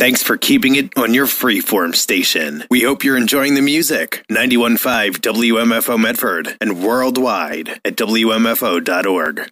Thanks for keeping it on your freeform station. We hope you're enjoying the music. 91.5 WMFO Medford and worldwide at WMFO.org.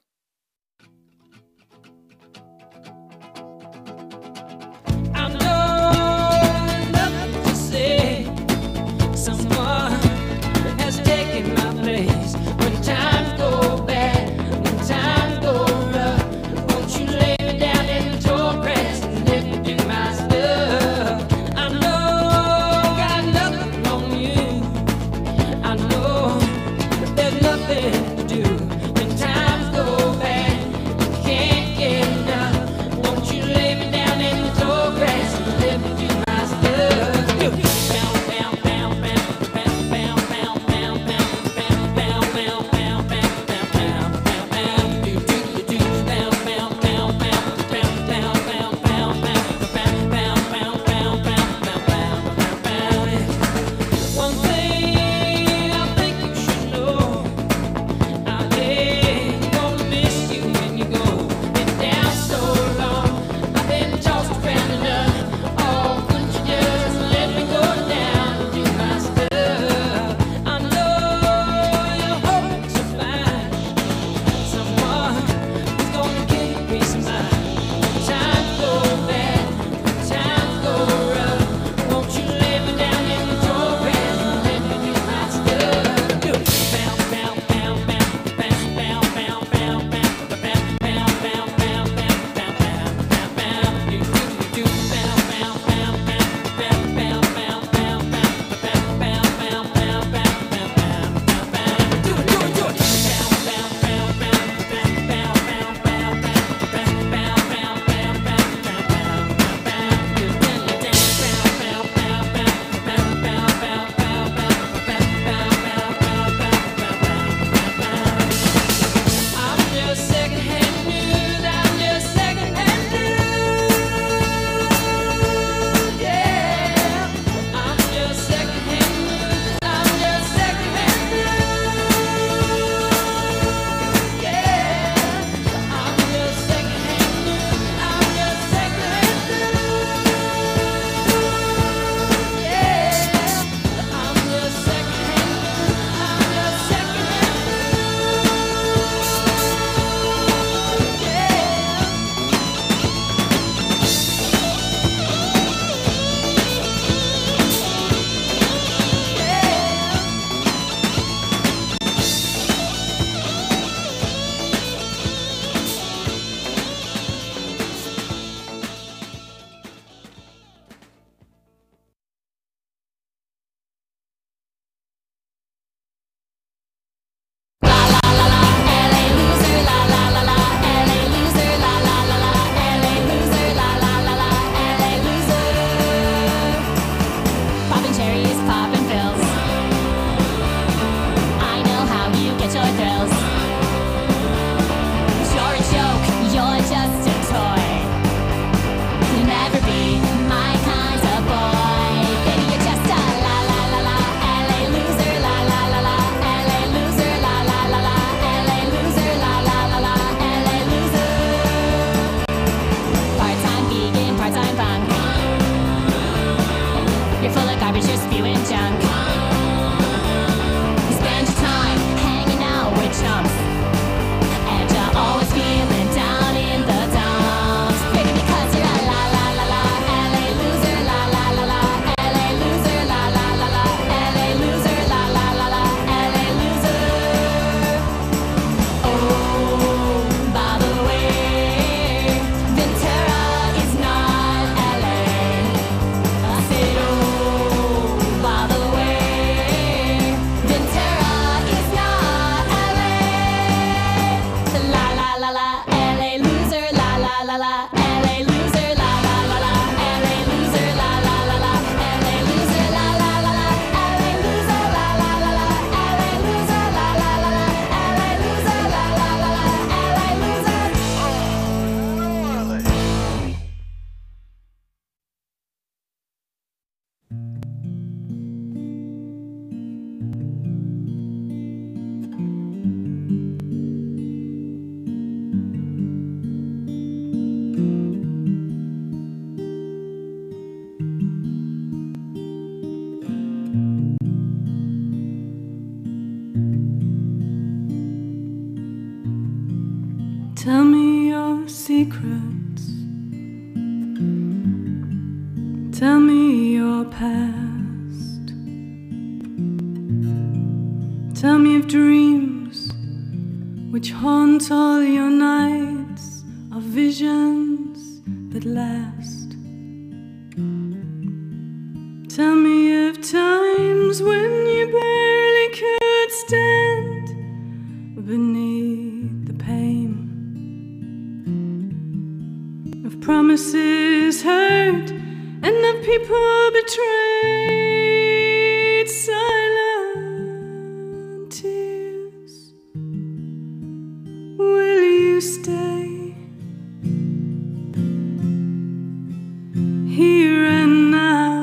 Tell me your past. Tell me of dreams which haunt all your nights, of visions that last. Tell me of times when you barely could stand beneath the pain of promises heard and of people betrayed. Silent tears, will you stay here and now?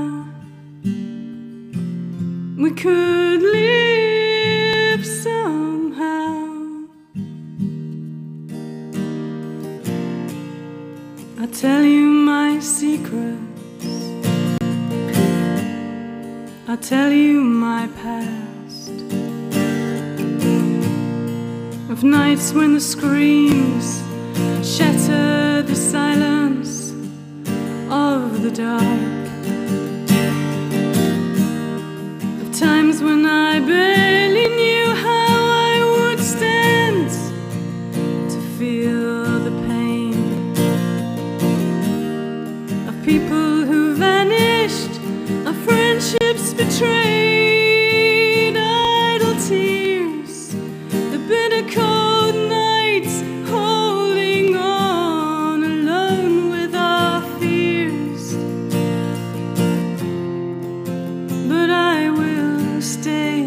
We could live somehow. I'll tell you my secrets, I'll tell you my past, of nights when the screams shatter the silence of the dark, of times when I barely knew how I would stand to feel the pain of people who vanished, of friendships betrayed, idle tears, the bitter cold nights, holding on alone with our fears. But I will stay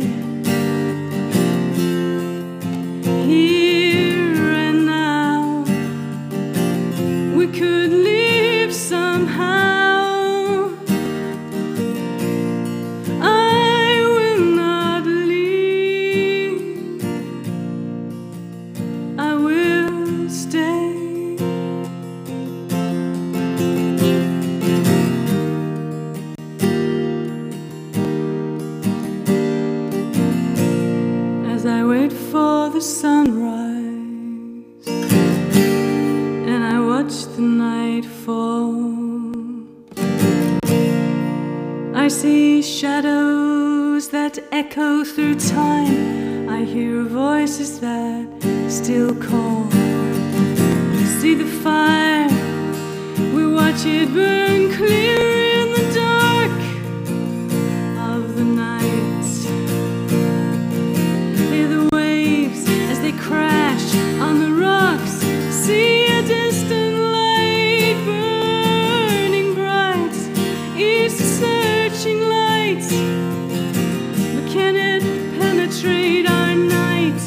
here and now. We could live somehow. As I wait for the sunrise and I watch the night fall, I see shadows that echo through time. I hear voices that still call. See the fire, we watch it burn clear in the dark of the night. Crash on the rocks, see a distant light burning bright. It's a searching light, but can it penetrate our nights?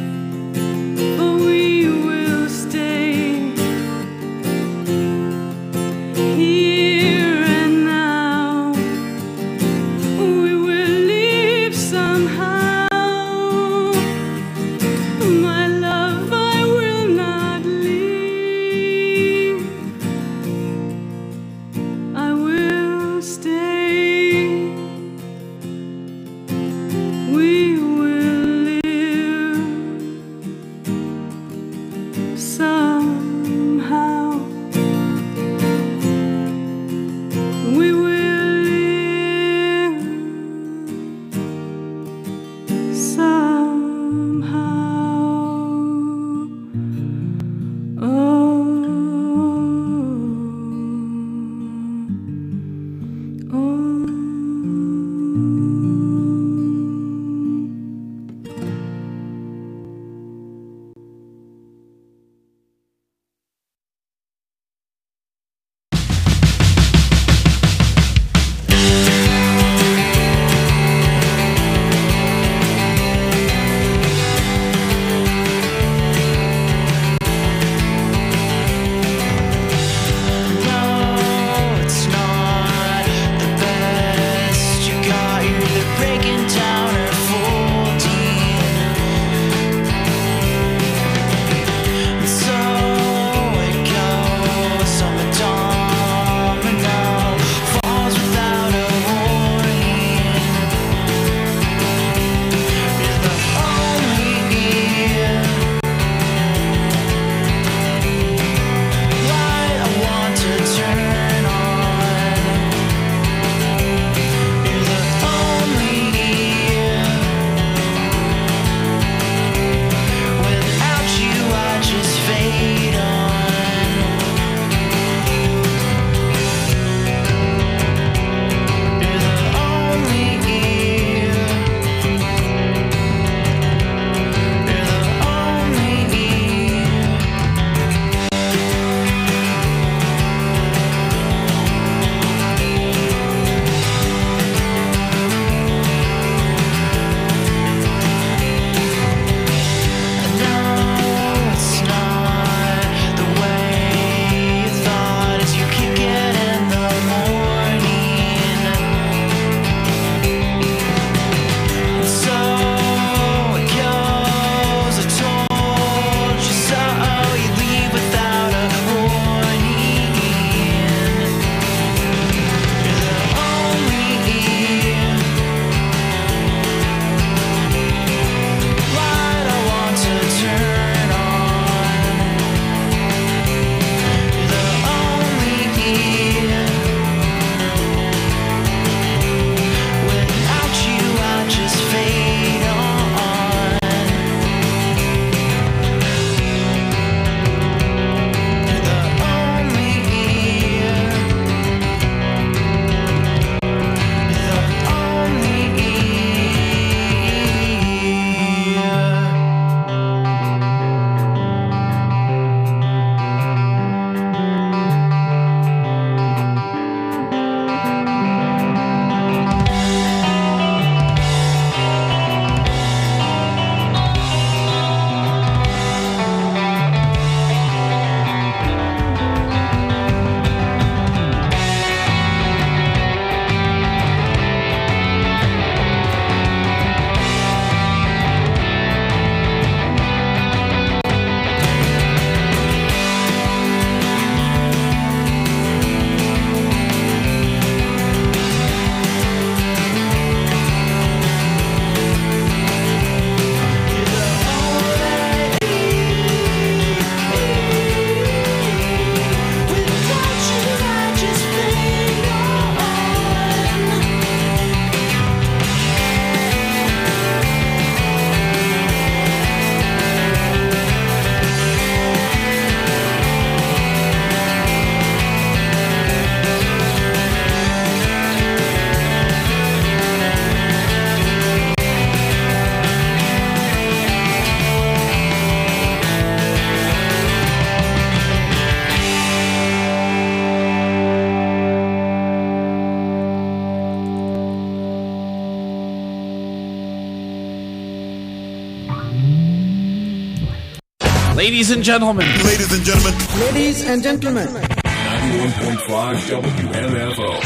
For we will stay Ladies and gentlemen. Ladies and gentlemen. Ladies and gentlemen. 91.5 WMFO.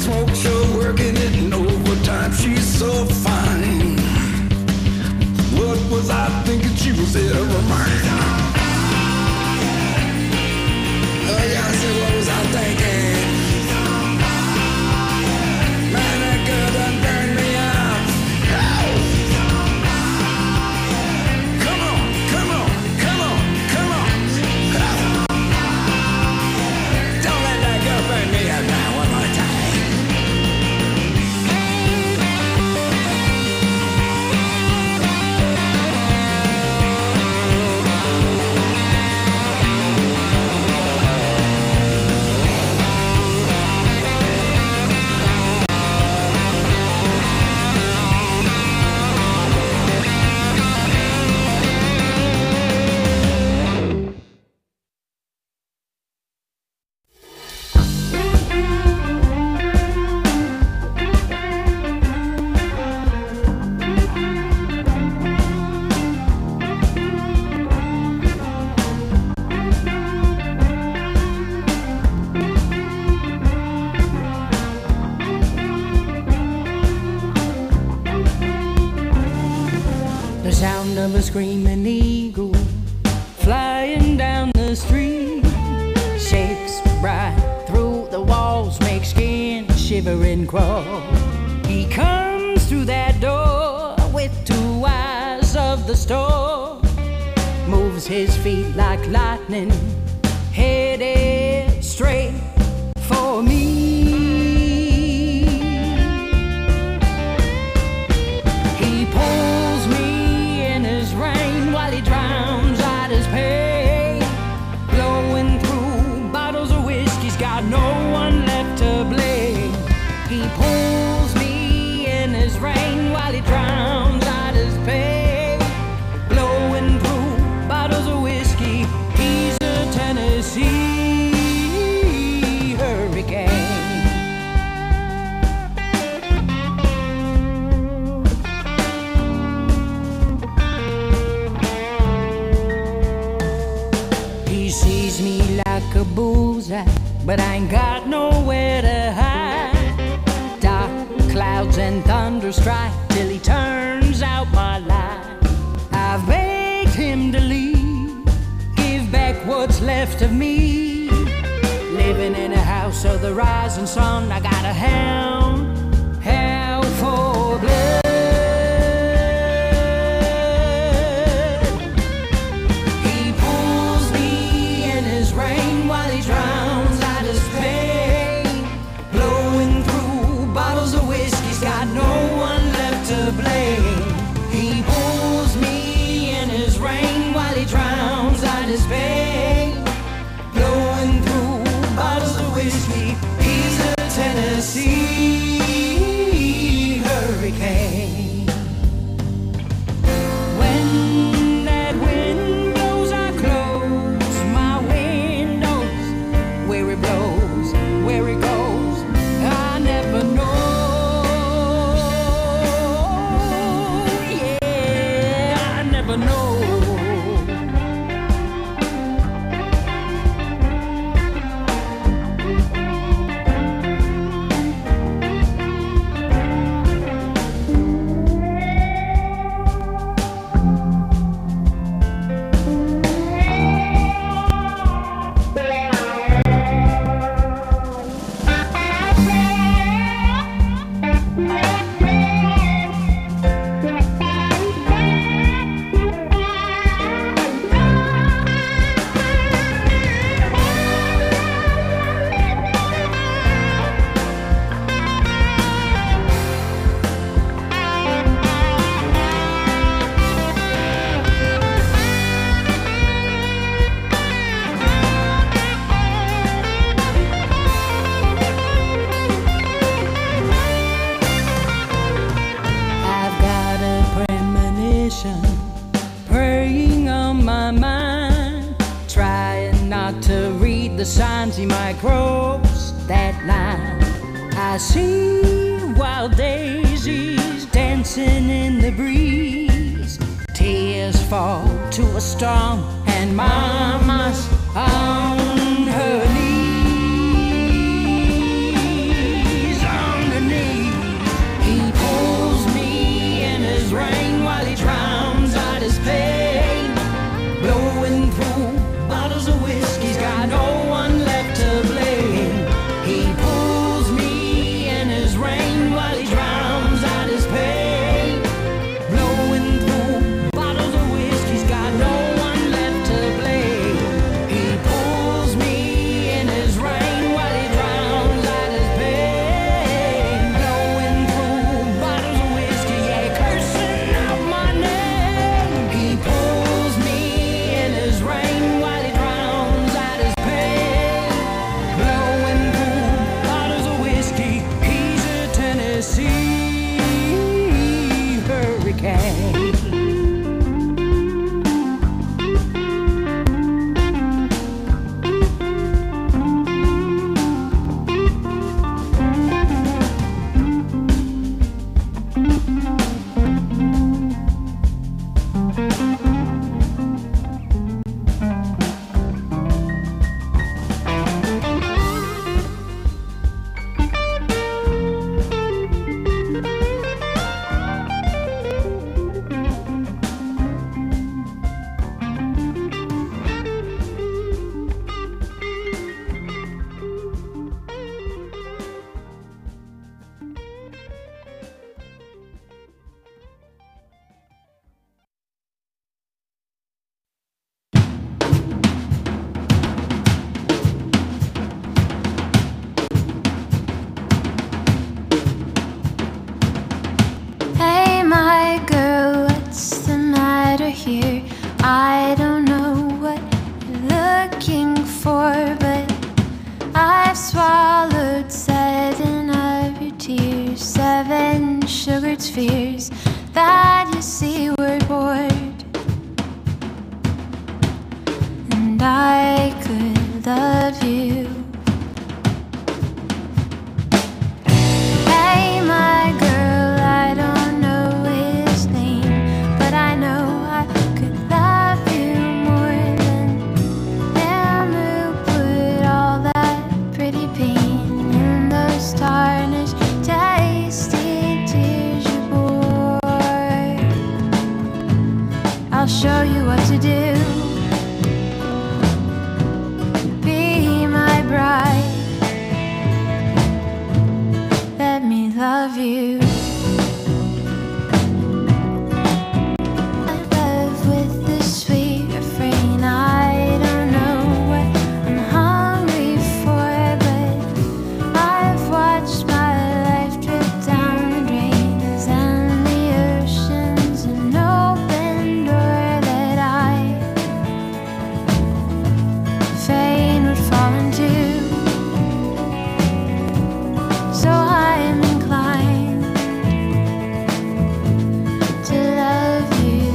smoke show, working it in overtime. She's so fine. What was I thinking? She was there of mine. Oh yeah, I said, what was I thinking? Man, that girl done burned me out. Ow. Come on, come on, come on, come on. Ow. Don't let that girl burn me out now. One more time. A screaming eagle flying down the street shakes right through the walls, makes skin shiver and crawl. He comes through that door with 2 eyes of the storm, moves his feet like lightning, headed straight for me. He pulls me rain while he drowns out his pain, blowing through bottles of whiskey's got no one left to blame. He pulls me in his rain while he drowns out his pain, blowing through bottles of whiskey. He's a Tennessee hurricane. Like a bullseye, but I ain't got nowhere to hide. Dark clouds and thunder strike till he turns out my light. I've begged him to leave, give back what's left of me. Living in a house of the rising sun, I got a hound for blood. Tennessee hurricane. When that wind blows, I close my windows. Where it blows, where it goes, I never know. Yeah, I never know. Praying on my mind, trying not to read the signs. He might cross that line. I see wild daisies dancing in the breeze. Tears fall to a storm, and Mama's on her knees. I don't know what you're looking for, but I've swallowed 7 of your tears, 7 sugared spheres that you see were bored. And I could love you. Hey, my girl, I don't know his name, but I know I could love you more than him who put all that pretty pain in those tarnished, tasty tears you bore. I'll show you what to do. Be my bride. Let me love you. I love with this sweet refrain. I don't know what I'm hungry for, but I've watched my life drip down the drains and the ocean's an open door that I fain would fall into. So I'm inclined to love you.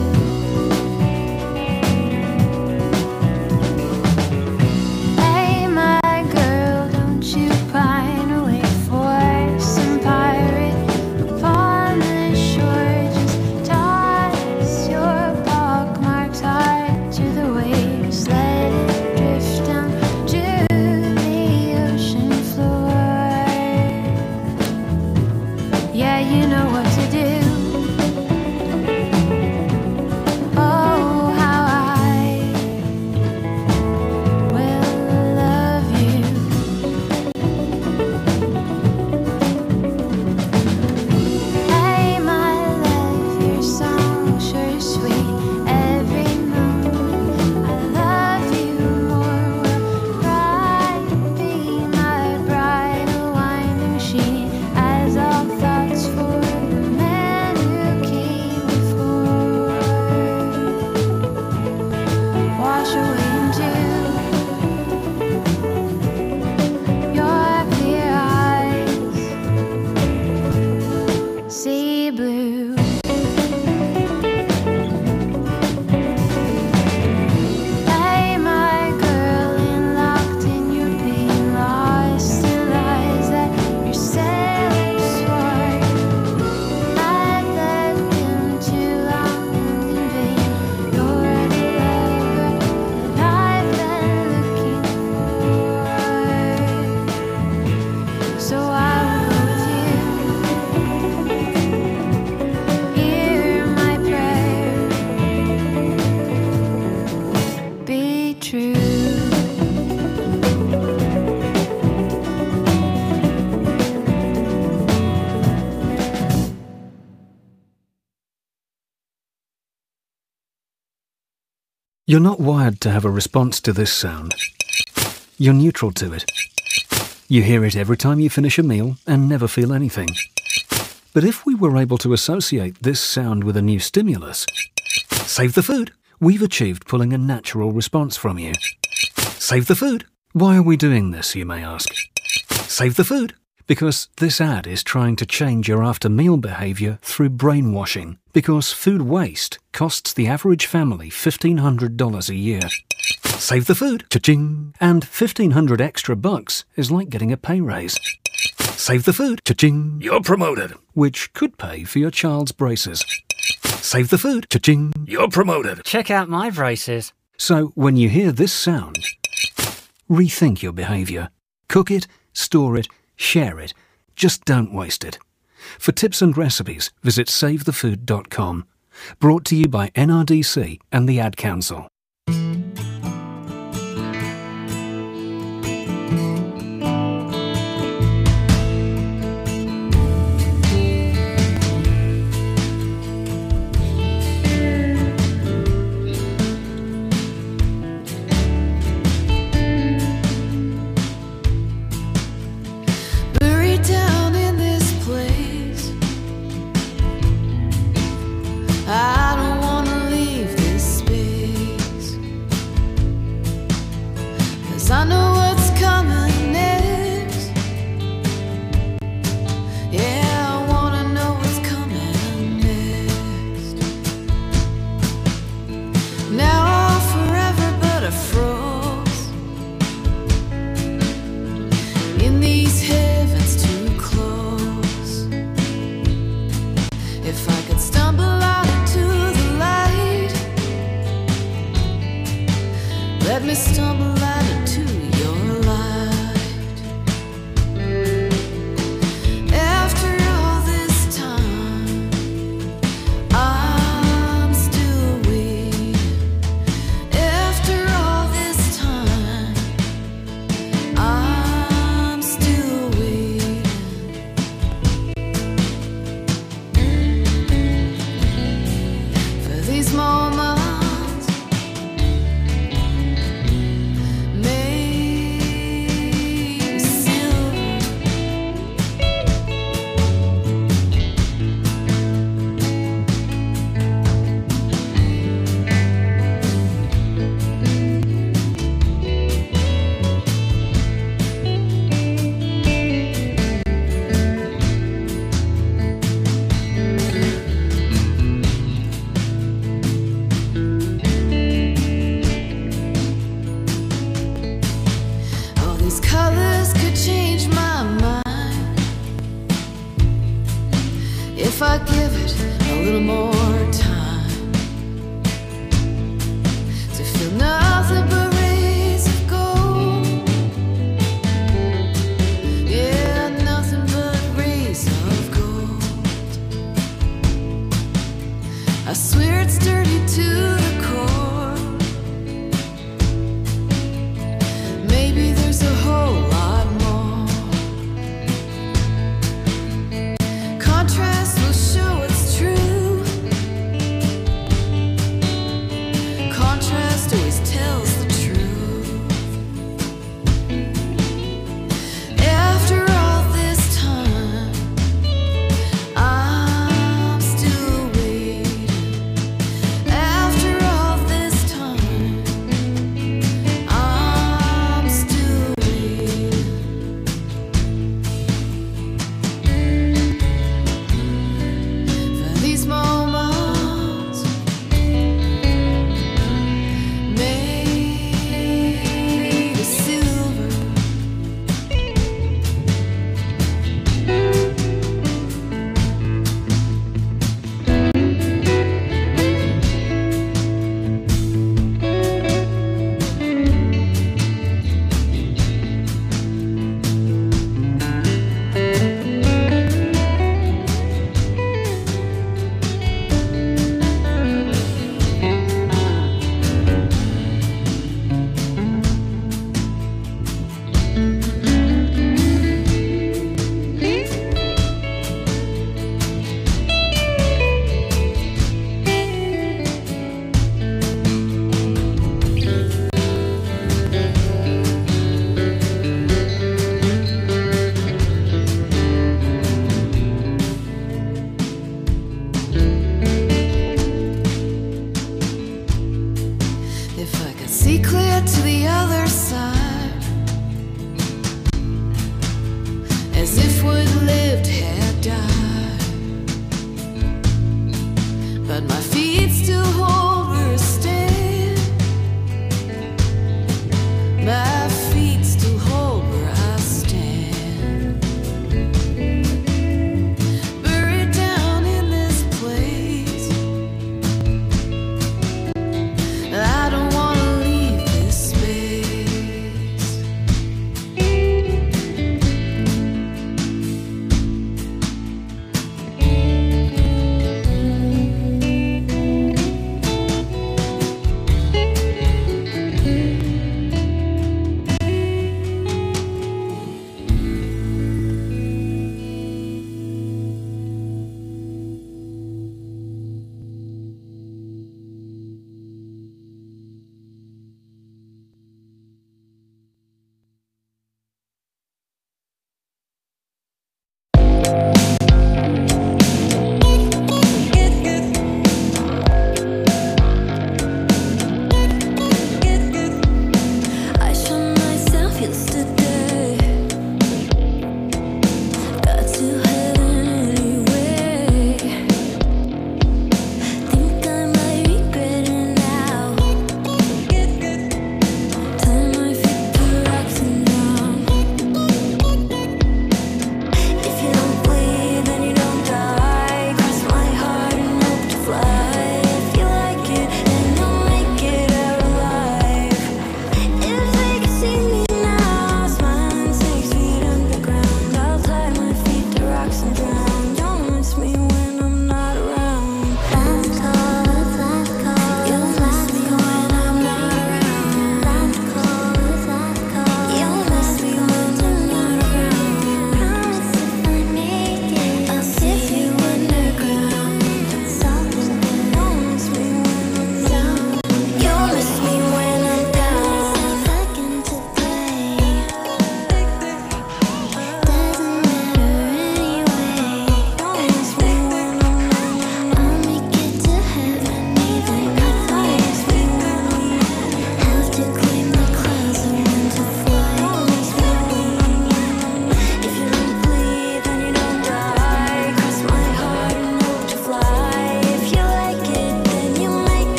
Hey, my girl, don't you pine away for some pirate upon the shore. Just toss your pockmarked heart to the waves. Let it drift down to the ocean floor. Yeah, you know what to do. Oh, how I will love you. Hey, my love, your song sure is sweet. Every moment I love you more. Will ride, be my bride, a winding sheet, as all thoughts for the man who came before wash away into your clear eyes, sea blue. Hey, my girl, locked in your pain, lost in lies that your sailors swore. I've left him too long and in vain. You're the lover that I've been looking for. So I will go with you. Hear my prayer. Be true. You're not wired to have a response to this sound. You're neutral to it. You hear it every time you finish a meal and never feel anything. But if we were able to associate this sound with a new stimulus, save the food, we've achieved pulling a natural response from you. Save the food. Why are we doing this, you may ask? Save the food. Because this ad is trying to change your after-meal behaviour through brainwashing. Because food waste costs the average family $1,500 a year. Save the food. Cha-ching. And $1,500 extra bucks is like getting a pay raise. Save the food. Cha-ching. You're promoted. Which could pay for your child's braces. Save the food. Cha-ching. You're promoted. Check out my braces. So when you hear this sound, rethink your behaviour. Cook it, store it, share it. Just don't waste it. For tips and recipes, visit savethefood.com. Brought to you by NRDC and the Ad Council. I don't wanna leave this space. if I give it a little more time to feel nothing but rays of gold. Yeah, nothing but rays of gold. I swear it's dirty to the core. Maybe there's a whole lot more. Contrast will show it's true.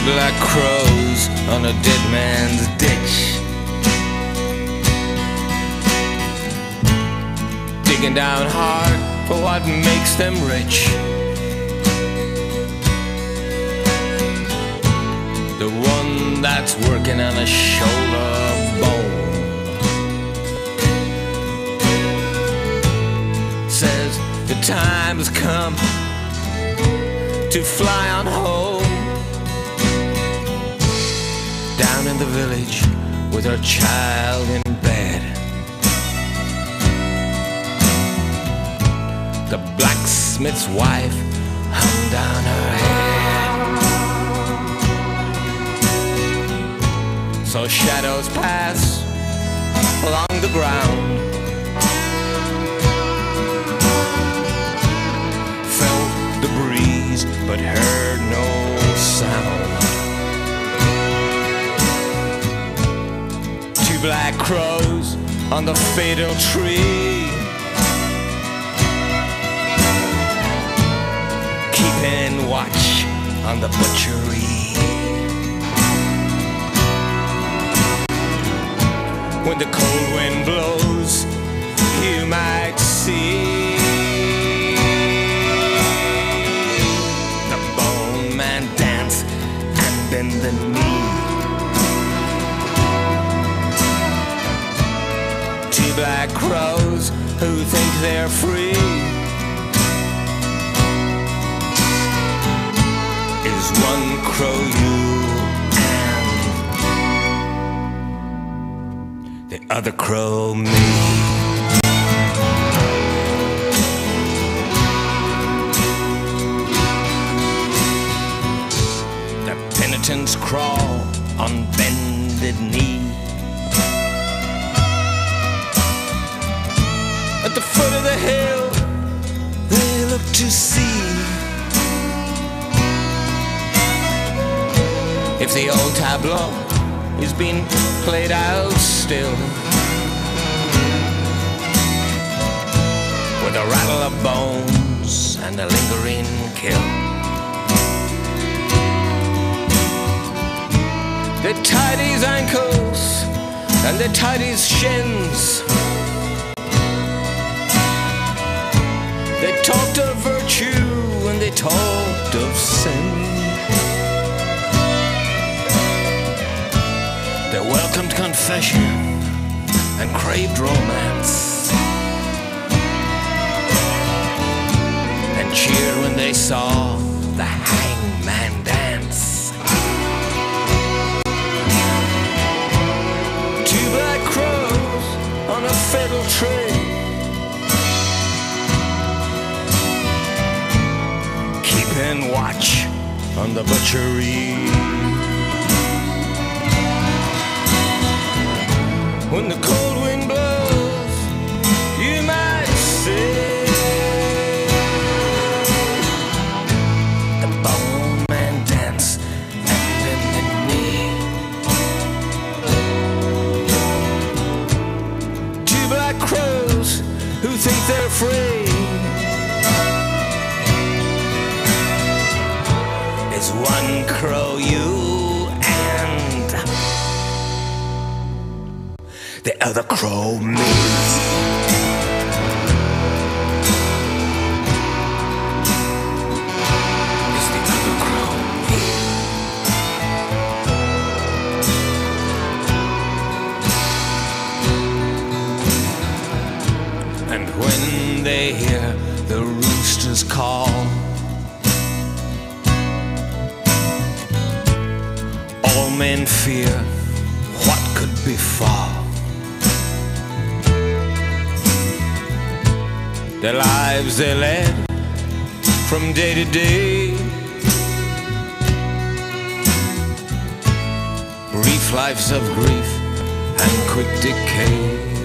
black crows on a dead man's ditch, digging down hard for what makes them rich. The one that's working on a shoulder bone says the time has come to fly on home. Down in the village with her child in bed, the blacksmith's wife hung down her head. So shadows pass along the ground, felt the breeze but heard no sound. Two black crows on the fatal tree, keeping watch on the butchery. When the cold wind blows, you might see the bone man dance and bend the knee. Two black crows who think they're free is one crow you and the other crow me. The penitents crawl on bended knee. At the foot of the hill they look to see if the old tableau is being played out still, with a rattle of bones and a lingering kill. They tied his ankles and they tied his shins. They talked of virtue and they talked of sin. They welcomed confession and craved romance, and cheered when they saw the hangman dance. Two black crows on a fatal tree, keeping watch on the butchery. When the cold wind blows, you might see the bone man dance and bend the knee. Two black crows who think they're free is one crow you and the other crow me. It's the other crow me. And when they hear the roosters call, all men fear what could befall. The lives they led from day to day, brief lives of grief and quick decay.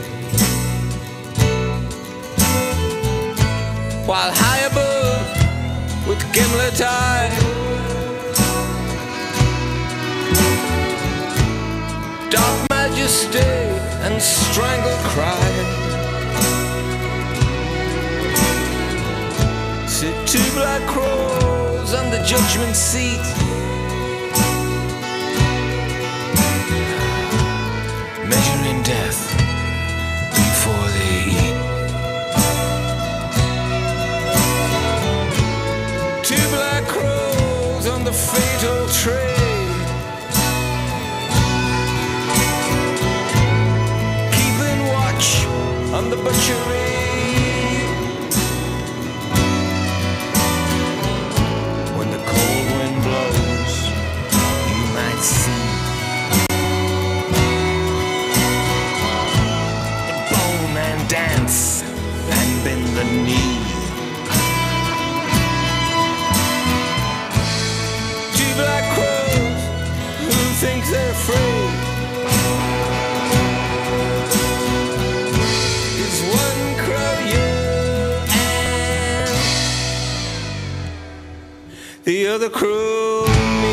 While high above with gimlet eye, dark majesty and strangled cry, sit two black crows on the judgment seat, the fatal trade, keeping watch on the butchery. When the cold wind blows, you might see the bowman dance and bend the knee. Two black crows who think they're free. Is one crow you and the other crow me?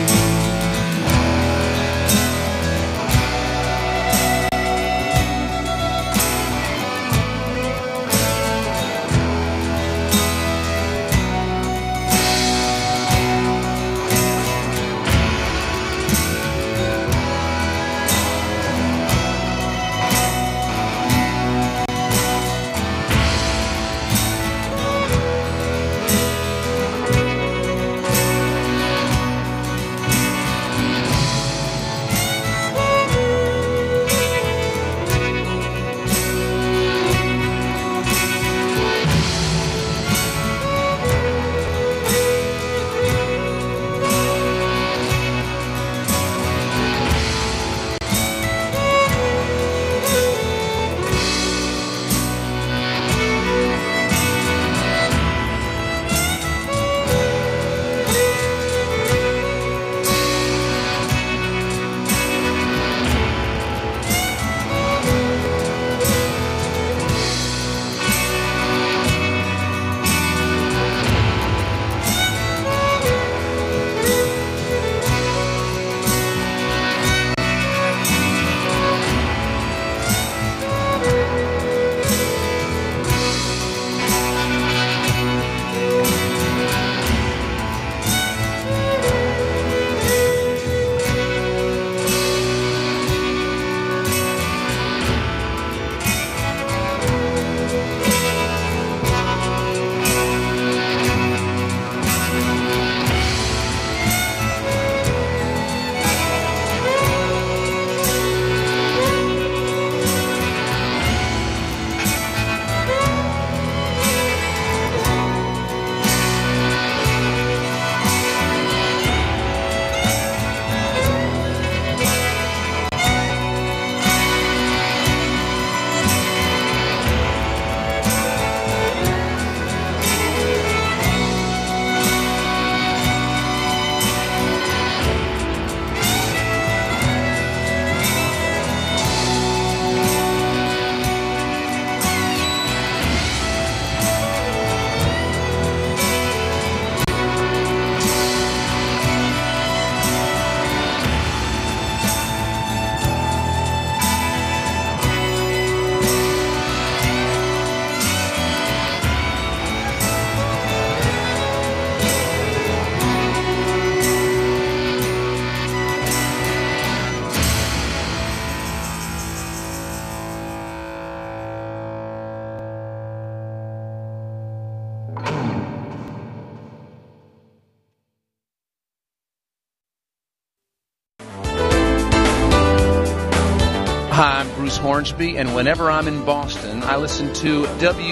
Hi, I'm Bruce Hornsby, and whenever I'm in Boston, I listen to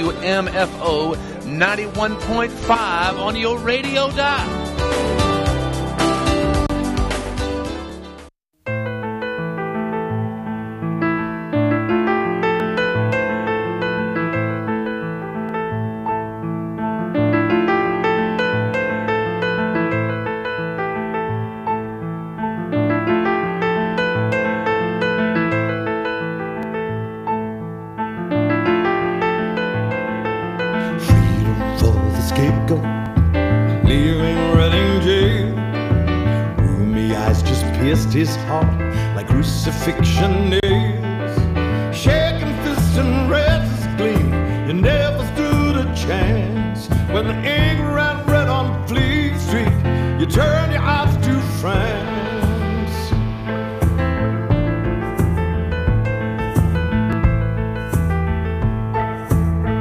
WMFO 91.5 on your radio dial. His heart like crucifixion nails, shaking fists and reds gleam. You never stood a chance when the ink ran red on Fleet Street. You turned your eyes to France.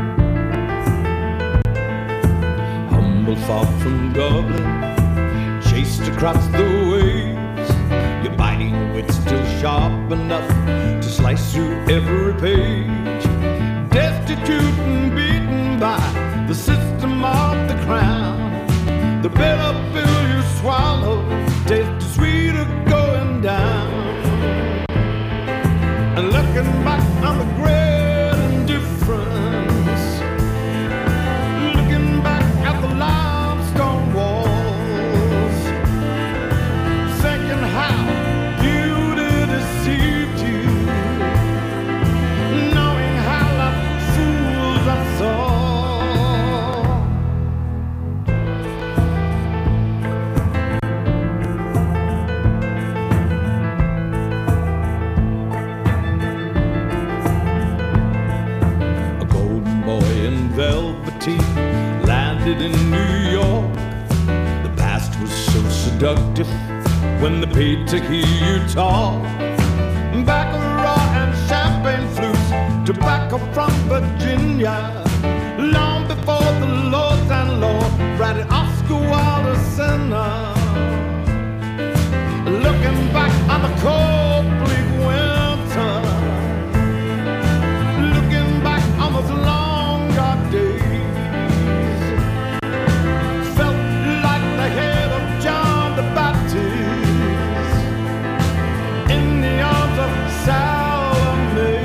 Humble far from Dublin, chased across the waves. Your biting wit still sharp enough to slice through every page. Destitute and beaten by the system of the crown. The bitter pill you swallow tastes sweeter going down. And looking back on the great indifference, looking back at the limestone walls, thinking how beauty deceived you, knowing how like fools us all. Velveteen landed in New York. The past was so seductive when they paid to hear you talk. Baccarat and champagne flutes, tobacco from Virginia. Long before the lords and law ratted Oscar Wilde sinner. Looking back on the cold bleak winter, looking back on those long days, felt like the head of John the Baptist in the arms of Salome.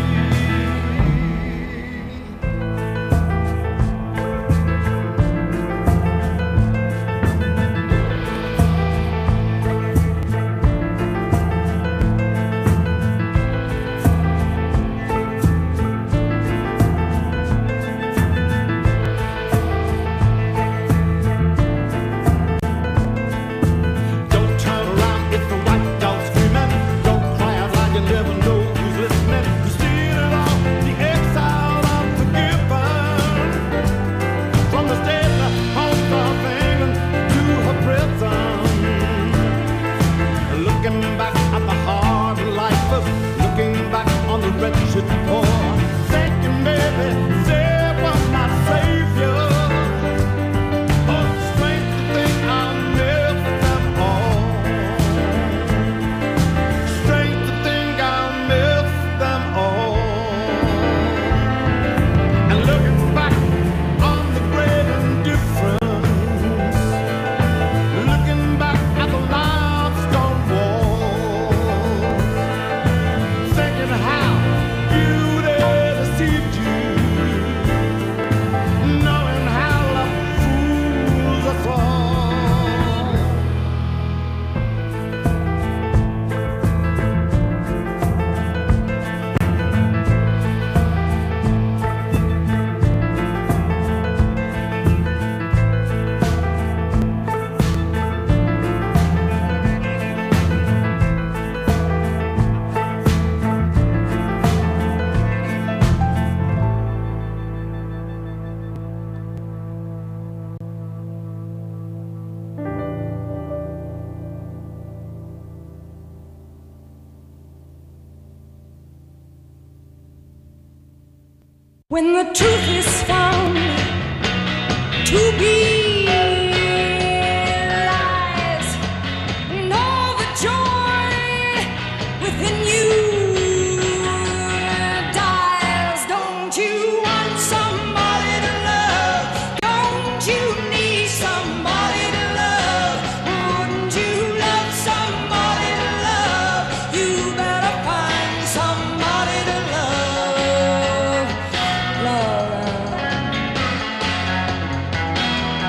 When the truth is found to be lies, and all the joy within you dies. Don't you want somebody to love? Don't you need somebody to love? Wouldn't you love somebody to love? You better find somebody to love. Love.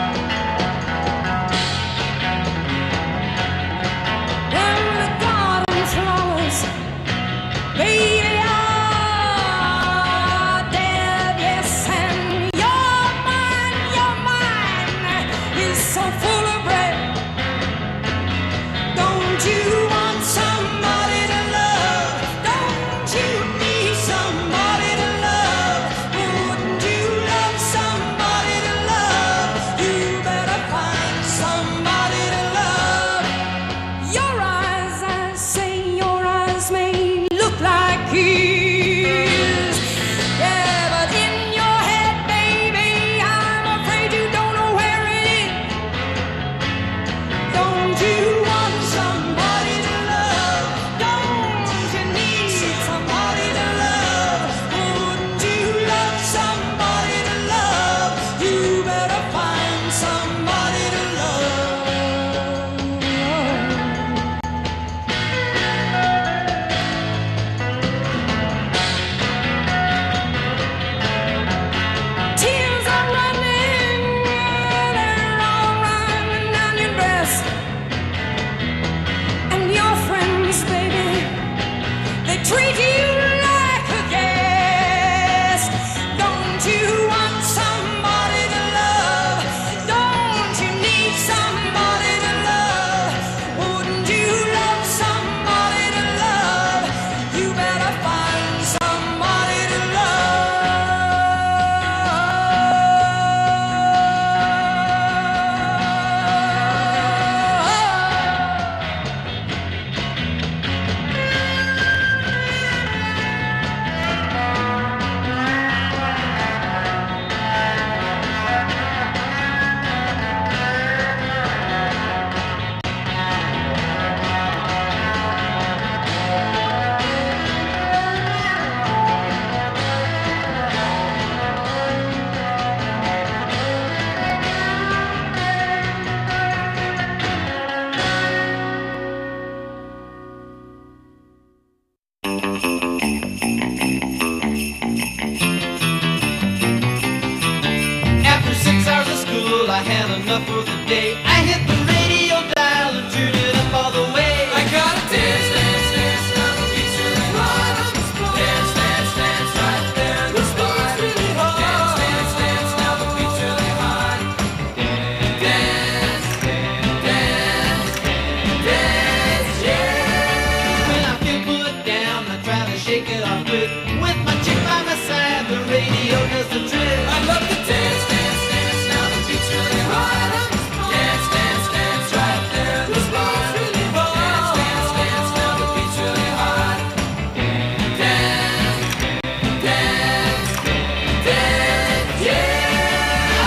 I had enough for the day. I hit the radio dial and turned it up all the way. I gotta dance, dance, dance, now the beat's really hot. Dance, dance, dance, right there in the spot. Dance, dance, dance, now the beat's really hot. Dance, dance, dance, dance, yeah. When I feel put down, I try to shake it off with my chick by my side. The radio does the trick. I love to dance, dance, dance, now the beat's really hot. Dance, dance, dance, right there in the spot. Dance, dance, dance, now the beat's really hot. Dance, dance, dance, yeah.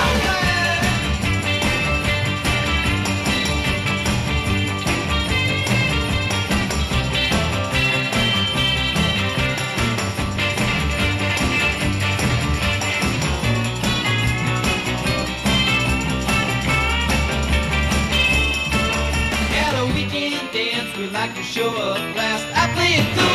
At a weekend dance, we like to show up last. I play it cool.